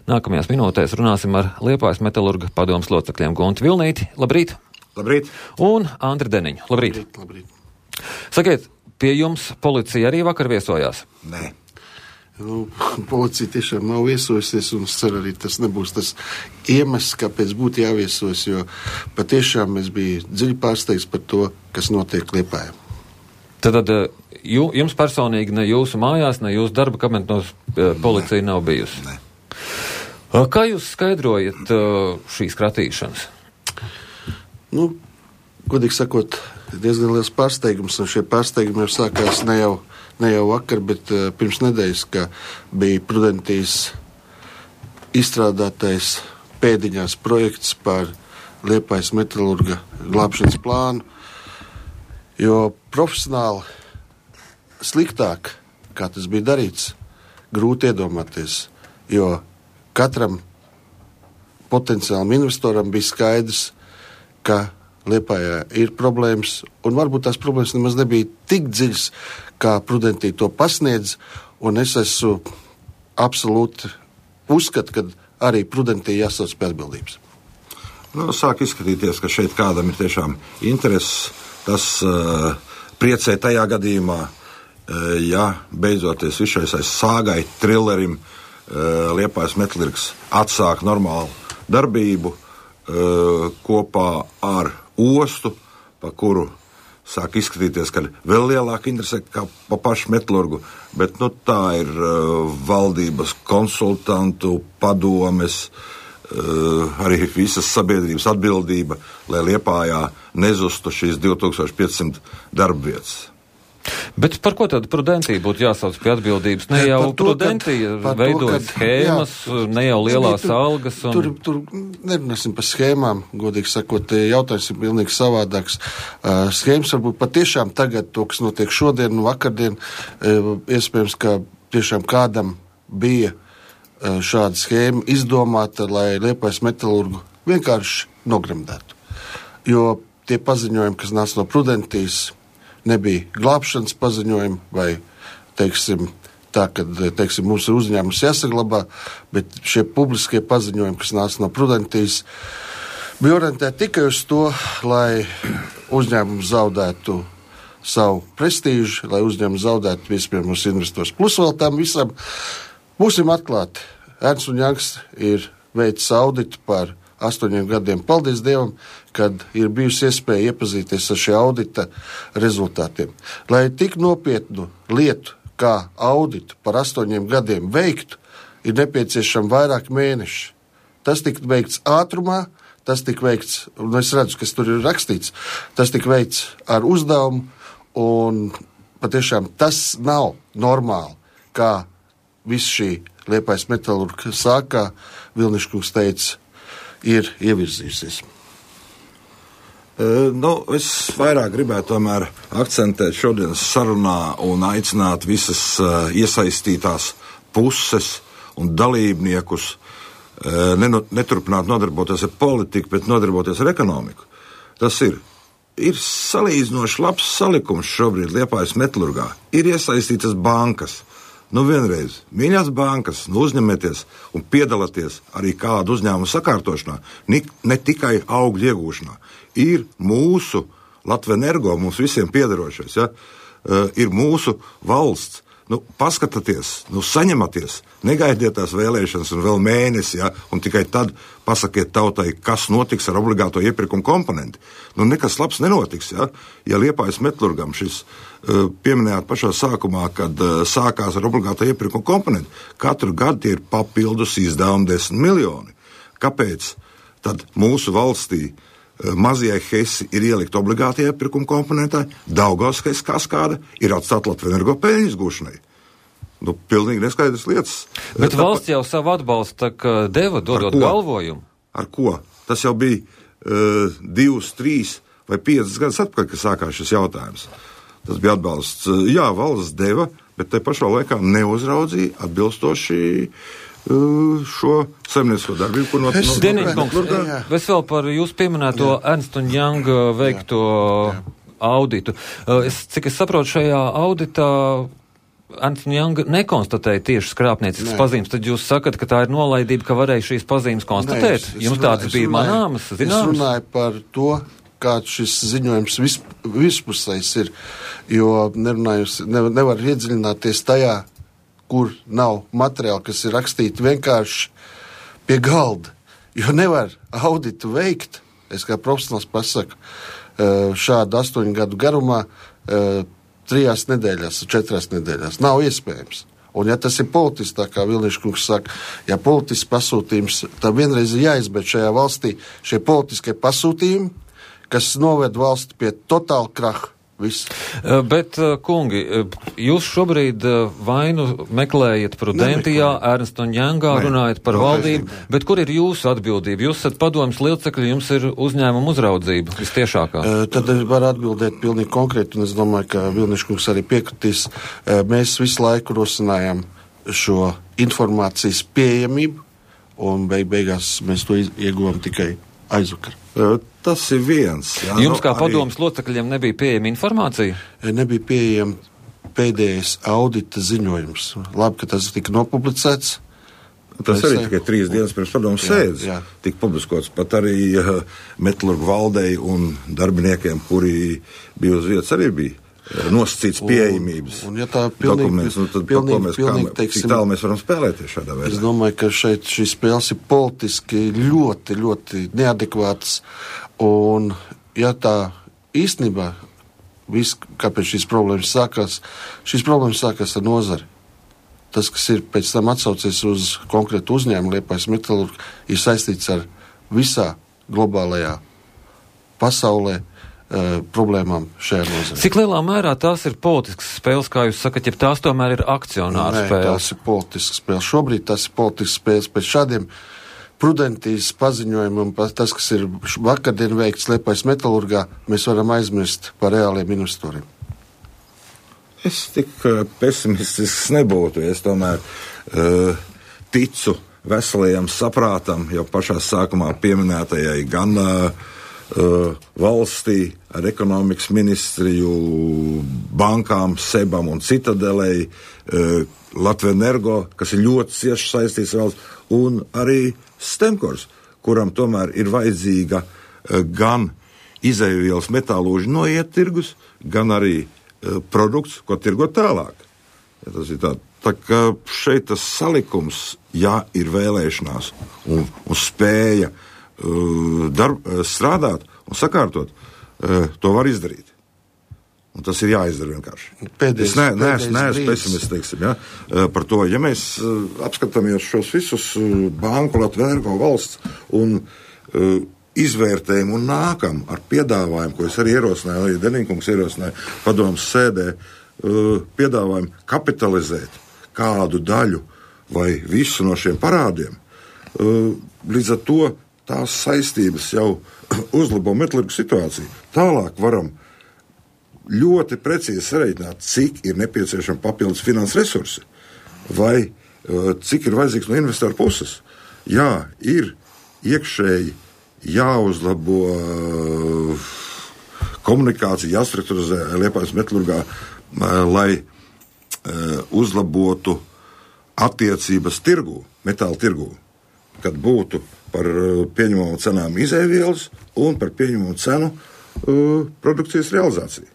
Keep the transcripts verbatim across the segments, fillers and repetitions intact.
Nākamajās minūtēs runāsim ar Liepājas metalurga padomes locekļiem Gunti Vilnīti. Labrīt! Labrīt! Un Andri Deniņu. Labrīt! Labrīt, labrīt. Sakiet, pie jums policija arī vakar viesojās? Nē. Nu, policija tiešām nav viesojusies, un es ceru arī tas nebūs tas iemesls, kāpēc būtu jāviesojas, jo patiešām es biju dziļi pārsteigts par to, kas notiek Liepājā. Tad, tad jū, jums personīgi ne jūsu mājās, ne jūsu darba kabinetos policija nav bijusi? Nē. Kā jūs skaidrojat šīs kratīšanas? Nu, godīgi sakot, diezgan liels pārsteigums, un šie pārsteigumi jau sākās ne jau Ne jau vakar, bet uh, pirms nedēļas, ka bija Prudentijas izstrādātais pēdiņās projekts par Liepājas metalurga glābšanas plānu, jo profesionāli sliktāk, kā tas bija darīts, grūti iedomāties, jo katram potenciālam investoram bija skaidrs, ka Liepājā ir problēmas, un varbūt tās problēmas nemaz nebija tik dziļas, kā Prudentija to pasniedz, un es esmu absolūti uzskatu, ka arī Prudentija jāsauc pie atbildības. Nu, sāk izskatīties, ka šeit kādam ir tiešām intereses. Tas uh, priecē tajā gadījumā, uh, ja beidzoties visai sāgai, trillerim, uh, Liepājas metalurgs atsāk normālu darbību uh, kopā ar ostu, pa kuru sāk izskatīties, ka vēl lielāka interese kā pa pašu metalurgu, bet nu, tā ir uh, valdības konsultantu, padomes, uh, arī visas sabiedrības atbildība, lai Liepājā nezustu šīs divi tūkstoši piecsimt darba vietas. Bet par ko tad Prudentija būtu jāsauc pie atbildības? Ne jau to, Prudentija veidoja schēmas, jā, ne jau lielās tur, algas. Un... Tur, tur nerunāsim par schēmām, godīgi sakot, jautājums ir pilnīgi savādāks. Uh, schēmas varbūt patiešām tagad, to, kas notiek šodien un vakardien, uh, iespējams, ka tiešām kādam bija uh, šāda schēma izdomāta, lai Liepājas metalurgu vienkārši nogremdētu. Jo tie paziņojumi, kas nāca no Prudentijas, nebija glābšanas paziņojumi vai, teiksim, tā, ka, teiksim, mums ir uzņēmums jāsaglabā, bet šie publiskie paziņojumi, kas nāca no Prudentijas, bija orientēti tikai uz to, lai uzņēmums zaudētu savu prestīžu, lai uzņēmums zaudētu vispirms investors. Plus vēl tam visam, būsim atklāti, Ernsts un Youngs ir veicis auditu par astoņiem gadiem. Paldies Dievam, kad ir bijusi iespēja iepazīties ar šī audita rezultātiem. Lai tik nopietnu lietu kā auditu par astoņiem gadiem veiktu, ir nepieciešama vairāk mēneši. Tas tika veikts ātrumā, tas tika veikts, un es redzu, kas tur ir rakstīts, tas tika veikts ar uzdevumu, un patiešām tas nav normāli, kā viss šī Liepājas metalurga sākā, Vilniškungs teica, ir ievirzījusies. Uh, nu, es vairāk gribētu tomēr akcentēt šodienas sarunā un aicināt visas uh, iesaistītās puses un dalībniekus uh, nenu, neturpināt nodarboties ar politiku, bet nodarboties ar ekonomiku. Tas ir. Ir salīdzinoši labs salikums šobrīd Liepājas metalurgā. Ir iesaistītas bankas. Nu vienreiz, mīļās bankas, nu uzņemieties un piedalieties arī kādu uzņēmumu sakārtošanā, ne, ne tikai augļu iegūšanā. Ir mūsu Latvenergo, mums visiem piederošais, ja? uh, ir mūsu valsts. Nu, paskatieties, nu, saņematies, negaidiet tās vēlēšanas un vēl mēnesi, ja, un tikai tad pasakiet tautai, kas notiks ar obligāto iepirkumu komponenti. Nu, nekas labs nenotiks, ja, ja Liepājas metalurgam šis uh, pieminējāt pašā sākumā, kad uh, sākās ar obligāto iepirkumu komponenti. Katru gadu tie ir papildus izdevumi desmit miljoni. Kāpēc tad mūsu valstī mazajai Hesi ir ielikt obligāti iepirkuma komponentā, Daugavas Hesi kaskāda ir atstāta Latvenergo peļņas gūšanai. Nu, pilnīgi neskaidrs lietas. Bet tā, valsts jau savu atbalstu deva, dodot galvojumu. Ar ko? Tas jau bija uh, divus, trīs vai piecas gadus atpakaļ, kad sākās šis jautājums. Tas bija atbalsts. Jā, valsts deva, bet te pašā laikā neuzraudzīja atbilstoši šo saimniecisko darbību, ko no... Es, Deniņkungs, es vēl par jūs pieminēto Ernst un Young veikto jā, jā. auditu. Es, cik es saprotu, šajā auditā Ernst un Young nekonstatēja tieši skrāpnieciskas pazīmes, tad jūs sakat, ka tā ir nolaidība, ka varēja šīs pazīmes konstatēt? Nē, es, es Jums tādas runāju, bija manāmas, zināmas? Es runāju par to, kāds šis ziņojums vis, vispusējs ir, jo nerunājus, ne, nevar iedziļināties tajā, kur nav materiāli, kas ir rakstīti vienkārši pie galda, jo nevar auditu veikt, es kā profesionāls pasaku, šādu astoņu gadu garumā, trijās nedēļās, četrās nedēļās. Nav iespējams. Un ja tas ir politisks, tā kā Vilniņš kungs saka, ja politisks pasūtījums, tad vienreiz ir jāizbeidz šajā valstī šie politiskie pasūtījumi, kas noved valsti pie totāla kraha. Viss. Bet, kungi, jūs šobrīd vainu meklējat Prudentijā, Ernst un Youngā, runājat par ne, valdību, ne. Bet kur ir jūsu atbildība? Jūs esat padomjas locekļi, jums ir uzņēmuma uzraudzība vistiešākā. Tad var atbildēt pilnīgi konkrēti, un es domāju, ka Vilniņš kungs arī piekritīs. Mēs visu laiku rosinājām šo informācijas pieejamību, un beig beigās mēs to ieguvām tikai aizvakar. Tas ir viens. Jā, Jums kā no, padomas locekļiem nebija pieejama informācija? Nebija pieejama pēdējais audita ziņojums. Labi, ka tas tika nopublicēts. Tas arī tikai trīs dienas pirms padomas sēdes tika publiskots. Pat arī uh, metalurgu valdei un darbiniekiem, kuri bija uz vietas, arī bija nosacīts pieejamības un, un ja tā pilnīgi, dokuments. Nu, tad pilnīgi, par ko mēs, pilnīgi, kā, teiksim, cik tālu mēs varam spēlēties šādā veidā? Es domāju, ka šeit šīs spēles ir politiski ļoti, ļoti neadekvātas. Un, ja tā īstenībā, viss, kāpēc šīs problēmas sākās, šīs problēmas sākās ar nozari. Tas, kas ir pēc tam atsaucies uz konkrētu uzņēmumu, Liepājas metalurga, ir saistīts ar visā globālajā pasaulē uh, problēmām šajā nozarē. Cik lielā mērā tās ir politiskas spēles, kā jūs sakat, ja tās tomēr ir akcionāru Nē, spēles? tās ir politiskas spēles. Šobrīd tās ir politiskas spēles pēc šādiem Prudentijas paziņojumam, tas, kas ir vakardien veikts Liepājas metalurgā, mēs varam aizmirst par reāliem investoriem. Es tik pesimistisks nebūtu. Es tomēr uh, ticu veselajam saprātam, jau pašā sākumā pieminētajai gan uh, valstī ar ekonomikas ministriju, bankām, Sebam un Citadelei, uh, Latvenergo, kas ir ļoti cieši saistīts valsts, un arī Stemkors, kuram tomēr ir vajadzīga uh, gan izejvielas metālūži noiet tirgus, gan arī uh, produkts, ko tirgot tālāk. Ja tas ir tā, tā ka šeit tas salikums, ja ir vēlēšanās un, un spēja uh, darb, uh, strādāt un sakārtot, uh, to var izdarīt. Un tas ir jāizdara vienkārši. Pēdējais, es ne, neesmu nees pesimists, teiksim, ja, par to. Ja mēs uh, apskatāmies šos visus uh, banku, Latvenergo valsts un uh, izvērtējam un nākam ar piedāvājumu, ko es arī ierosināju, arī Deniņkungs ierosināja padomas sēdē, uh, piedāvājumu kapitalizēt kādu daļu vai visu no šiem parādiem. Uh, līdz ar to tās saistības jau uzlabo metalurgu situāciju. Tālāk varam ļoti precīzi sareiķināt, cik ir nepieciešama papildus finanses resursi vai uh, cik ir vajadzīgs no investoru puses. Jā, ir iekšēji jāuzlabo uh, komunikācija, jāstrukturizē Liepājas metalurgā, uh, lai uh, uzlabotu attiecības tirgū, metāla tirgū, kad būtu par uh, pieņemamu cenām izēvielas un par pieņemamu cenu uh, produkcijas realizāciju.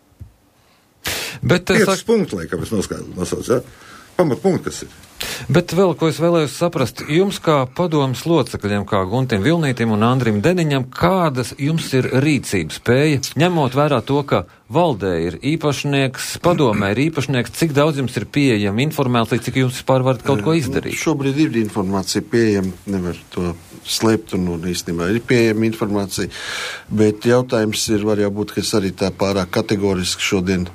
Bet, Piecas sak... punkti, laikam, es nosaucu, ja? Pamatpunkti, kas ir. Bet vēl, ko es vēlējos saprast, jums kā padomas locekļiem, kā Guntim Vilnītim un Andrim Deniņam, kādas jums ir rīcības spēja, ņemot vērā to, ka valdē ir īpašnieks, padomē ir īpašnieks, cik daudz jums ir pieejama informācija, cik jums vispār varat kaut ko izdarīt? Šobrīd ir informācija pieejama, nevar to slēpt, un, un īstenībā ir pieejama informācija, bet jautājums ir, var jau būt, ka es arī tā pārāk kategoriski šodien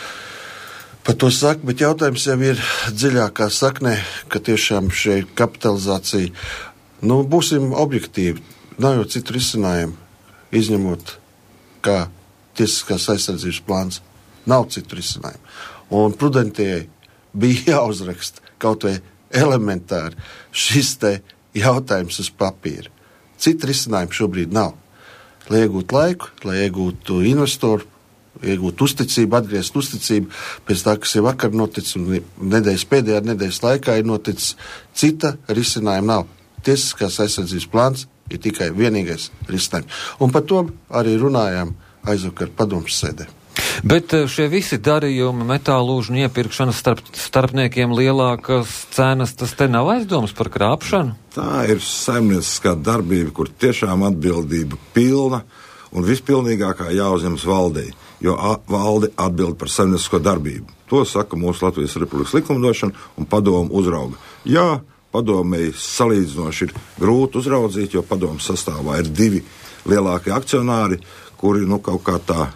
par to saku, bet jautājums jau ir dziļākā saknē, ka tiešām šī kapitalizācija, nu, būsim objektīvi, nav jau citu risinājumu, izņemot kā tiesiskās aizsardzības plāns, nav citu risinājumu. Un Prudentijai bija jāuzraksta kaut vai elementāri šis te jautājums uz papīra. Citu risinājumu šobrīd nav. Lai iegūtu laiku, lai iegūtu investoru iegūt uzticību, atgriezt uzticību pēc tā, kas jau vakar noticis un nedēļas pēdējā nedēļas laikā ir noticis. Cita risinājuma nav. Tiesiskās aizsardzības plāns ir tikai vienīgais risinājums. Un par to arī runājām aizvakar padomes sēdē. Bet šie visi darījumi, metālūžņu iepirkšana starp starpniekiem, lielākas cenas, tas te nav aizdomas par krāpšanu? Tā ir saimnieciskā darbība, kur tiešām atbildība pilna un vispilnīgākā jāuzņemas valdei, jo valde atbild par saimniecisko darbību. To saka mūsu Latvijas Republikas likumdošana un padomu uzrauga. Jā, padomēji salīdzinoši ir grūti uzraudzīt, jo padomu sastāvā ir divi lielākie akcionāri, kuri nu kaut kā tā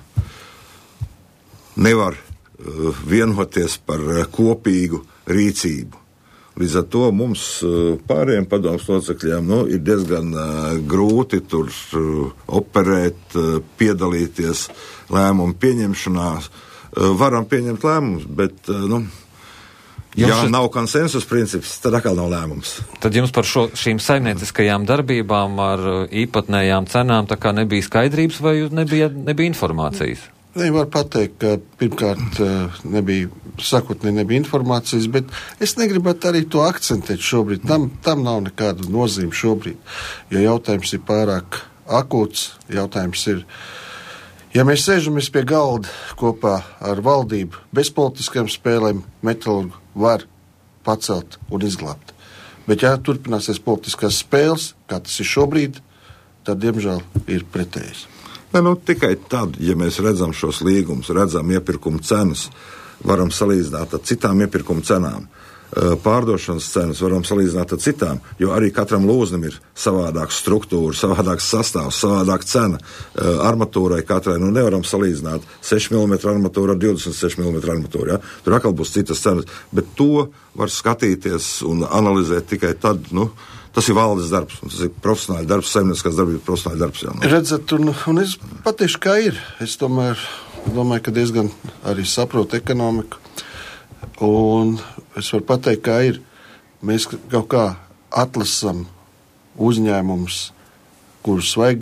nevar uh, vienoties par uh, kopīgu rīcību. Līdz ar to mums uh, pārējiem padomus locekļiem nu, ir diezgan uh, grūti tur uh, operēt, uh, piedalīties lēmumu pieņemšanā. Uh, varam pieņemt lēmumus, bet, uh, nu, ja šis... nav konsensus princips, tad atkal nav lēmums. Tad jums par šo, šīm saimnieciskajām darbībām ar īpatnējām cenām tā kā nebija skaidrības vai nebija, nebija informācijas? Ne, var pateikt, ka pirmkārt nebija, sakotnē nebija informācijas, bet es negribētu arī to akcentēt šobrīd. Tam, tam nav nekāda nozīme šobrīd, jo jautājums ir pārāk akūts. Jautājums ir, ja mēs sēžamies pie galda kopā ar valdību, bez politiskām spēlēm, metalurgu var pacelt un izglābt. Bet ja turpināsies politiskās spēles, kā tas ir šobrīd, tad, diemžēl, ir pretējs. Ne, nu, tikai tad, ja mēs redzam šos līgumus, redzam iepirkuma cenas, varam salīdzināt ar citām iepirkuma cenām. Pārdošanas cenas varam salīdzināt ar citām, jo arī katram lūznim ir savādāks struktūra, savādāks sastāvs, savādāka cena. Armatūrai katrai nu nevaram salīdzināt seši milimetri armatūra ar divdesmit seši milimetri armatūra. Ja? Tur atkal būs citas cenas, bet to var skatīties un analizēt tikai tad, nu, tas ir valdes darbs, un tas ir profesionāli darbs, saimnieciskās darbības profesionāli darbs. Jā, nu. Redzat, un, un es pateikšu, kā ir. Es tomēr domāju, ka diezgan arī saprotu ekonomiku. Un es varu pateikt, kā ir. Mēs kaut kā atlasam uzņēmumus, kurus vajag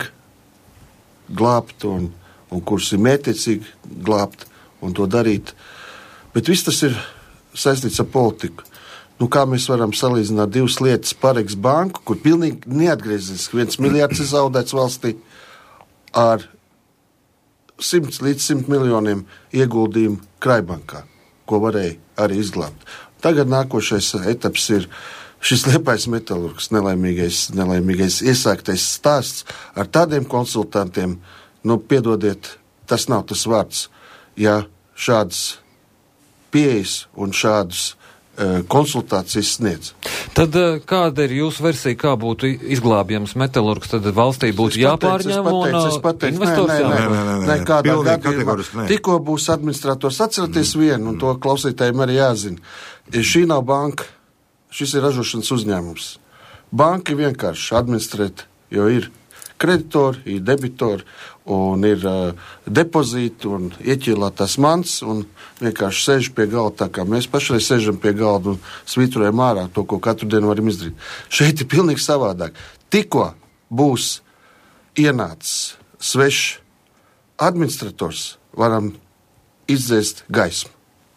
glābt un, un kurus ir mētiecīgi glābt un to darīt. Bet viss tas ir saistīts ar politiku. Nu, kā mēs varam salīdzināt divas lietas, Pareks banku, kur pilnīgi neatgrieziski viens miljards ir zaudēts valstī ar simts līdz simt miljoniem ieguldījumu Kraibankā, ko varēja arī izglābt. Tagad nākošais etaps ir šis Liepājas metalurgs, nelaimīgais, nelaimīgais iesāktais stāsts ar tādiem konsultantiem, nu, piedodiet, tas nav tas vārds, ja šādas pieejas un šādus konsultācijas sniedz. Tad kāda ir jūsu versija, kā būtu izglābjams metalurgs? Tad valstī būtu jāpārņem un investors jāpārņem? Nē, kādā gadījumā. Tikko būs administrators, atceraties mm. vienu, un to klausītājiem arī jāzina. Šī nav banka, šis ir ražošanas uzņēmums. Banka vienkārši administrēt, jo ir kreditori, ir debitori, un ir uh, depozīti, un ieķīlātās mans, un vienkārši sēž pie galda, tā kā mēs pašreiz sēžam pie galda un svītrojam ārā to, ko katru dienu varam izdarīt. Šeit ir pilnīgi savādāk. Tikko būs ienācis svešs administrators, varam izdzēst gaismu.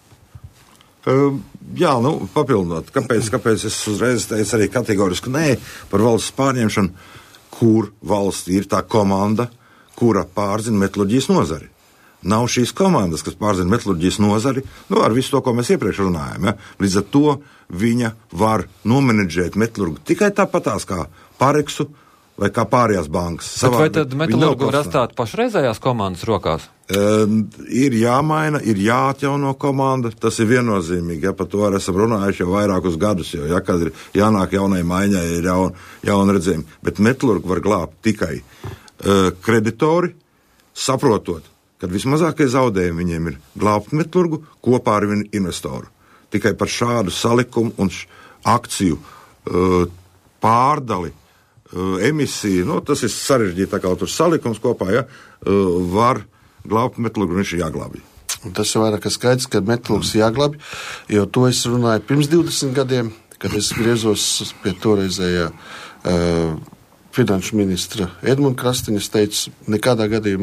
Uh, jā, nu, papildinot, kāpēc, kāpēc es uzreiz teicu arī kategoriski nē par valsts pārņemšanu, kur valsts ir tā komanda, kura pārzina metalurģijas nozari. Nav šīs komandas, kas pārzina metalurģijas nozari, nu, ar visu to, ko mēs iepriekš runājam. Ja? Līdz ar to viņa var nomenedžēt metalurgu tikai tāpatās kā Pareksu vai kā pārējās bankas. Bet vai tad metalurgu var atstāt pašreizējās komandas rokās? Uh, ir jāmaina, ir jāatjauno komanda, tas ir viennozīmīgi, ja par to arī esam runājuši jau vairākus gadus, jo, ja, kad ir jānāk jaunai maiņai, ir jaun, jauna redzējumi. Bet metalurgu var glābt tikai uh, kreditori, saprotot, kad vismazākie zaudējumi viņiem ir glābt metalurgu kopā ar viņu investoru. Tikai par šādu salikumu un š, akciju uh, pārdali, uh, emisiju, nu, tas ir sarežģīti, tā kā tur salikums kopā, ja, uh, var glābt metalurgu, viņš ir jāglābj. Tas ir vairāk skaidrs, ka metalurgs ir jāglābj, jo to es runāju pirms divdesmit gadiem, kad es griezos pie toreizējā uh, finanšu ministra Edmunda Krastiņa, es teicu, nekādā gadījumā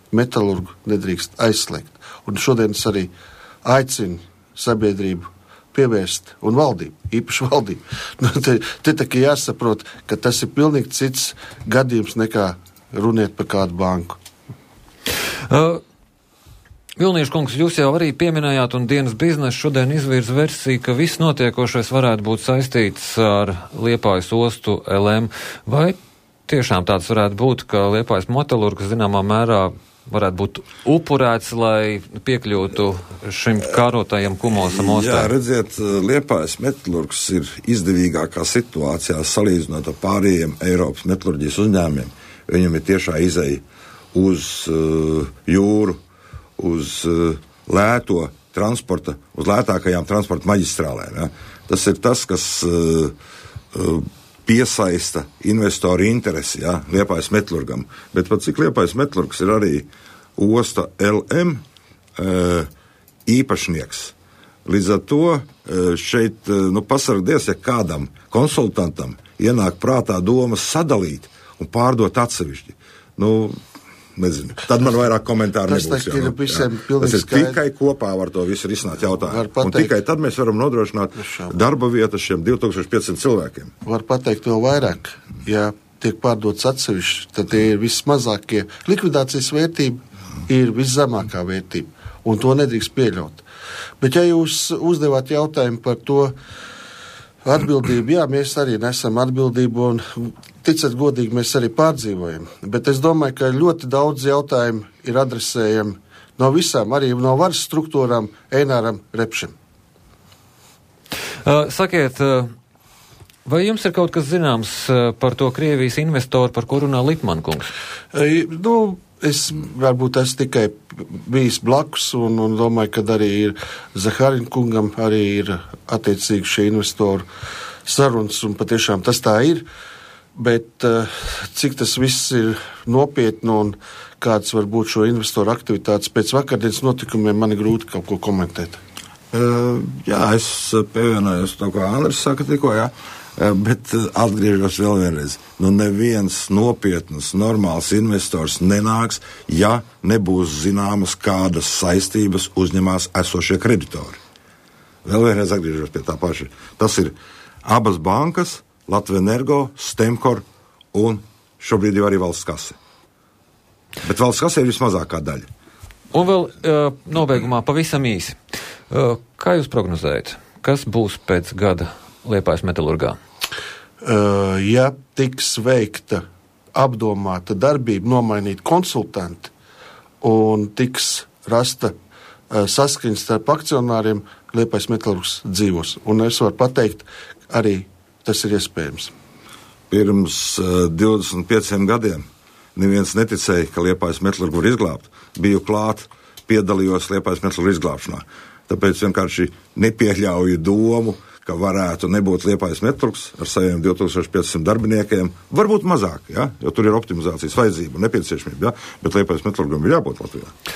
metalurgu nedrīkst aizslēgt. Un šodien es arī aicinu sabiedrību pievērst un valdību, īpaši valdību. Nu, te, te tā kā jāsaprot, ka tas ir pilnīgi cits gadījums nekā runiet par kādu banku. Uh. Vilniešu kungs, jūs jau arī pieminējāt, un dienas biznesa šodien izvirza versiju, ka viss notiekošais varētu būt saistīts ar Liepājas ostu L M. Vai tiešām tāds varētu būt, ka Liepājas metalurgs zināmā mērā varētu būt upurēts, lai piekļūtu šim kārotajam Kumosam ostām? Jā, redziet, Liepājas metalurgs ir izdevīgākā situācijā salīdzinot ar pārējiem Eiropas metalurģijas uzņēmumiem. Viņam ir tiešā izeja uz uh, jūru, uz uh, lēto transporta, uz lētākajām transporta maģistrālēm. Ja? Tas ir tas, kas uh, uh, piesaista investoru interesi, ja? Liepājas metalurgam. Bet pat cik Liepājas metalurgs ir arī osta L M uh, īpašnieks. Līdz ar to uh, šeit uh, nu, pasargdies, ja kādam konsultantam ienāk prātā doma sadalīt un pārdot atsevišķi. Nu, nezinu. Tad man vairāk komentāru tas nebūs. Jā, nu, jā. Tas ir skaidri. Tikai kopā var to visu risināt jautājumu. Un tikai tad mēs varam nodrošināt darba vietas šiem divi tūkstoši piecsimt cilvēkiem. Var pateikt vēl vairāk. Ja tiek pārdots atsevišķi, tad tie ir vismazākie. Likvidācijas vērtība ir viszemākā vērtība. Un to nedrīkst pieļaut. Bet ja jūs uzdevāt jautājumu par to atbildību, jā, mēs arī nesam atbildību un, ticat godīgi, mēs arī pārdzīvojam. Bet es domāju, ka ļoti daudz jautājumu ir adresējami no visām, arī no varas struktūrām Eināram Repšam. Uh, sakiet, uh, vai jums ir kaut kas zināms uh, par to Krievijas investoru, par ko runā Litman kungs? E, nu, es varbūt esmu tikai bijis blakus un, un domāju, ka arī ir Zaharin kungam arī ir attiecīgi šie investoru sarunas un patiešām tas tā ir. Bet cik tas viss ir nopietni un kāds var būt šo investoru aktivitātes pēc vakardienas notikumiem, man ir grūti kaut ko komentēt. Uh, jā, es pievienojos to, ko Andris saka tikko, jā, uh, bet atgriežos vēl vienreiz. Nu, neviens nopietnas, normāls investors nenāks, ja nebūs zināmas, kādas saistības uzņemās esošie kreditori. Vēl vienreiz atgriežos pie tā paša. Tas ir abas bankas, Latvenergo, Stemkor un šobrīd jau arī valsts kase. Bet valsts kase ir vismazākā daļa. Un vēl uh, nobeigumā pavisam īsi. Uh, kā jūs prognozējat, kas būs pēc gada Liepājas metalurgā? Uh, ja tiks veikta apdomāta darbība, nomainīt konsultanti un tiks rasta uh, saskaņa starp akcionāriem, Liepājas metalurgs dzīvos. Un es varu pateikt, arī tas ir iespējams. Pirms uh, divdesmit pieciem gadiem neviens neticēja, ka Liepājas metalurgu var izglābt. Biju klāt, piedalījos Liepājas metalurgu izglābšanā. Tāpēc vienkārši nepieļauju domu, ka varētu nebūt Liepājas metalurgs ar saviem divi tūkstoši piecsimt darbiniekiem. Varbūt mazāk, ja? Jo tur ir optimizācijas vajadzība un nepieciešamība, ja? Bet Liepājas metalurgam ir jābūt Latvijā.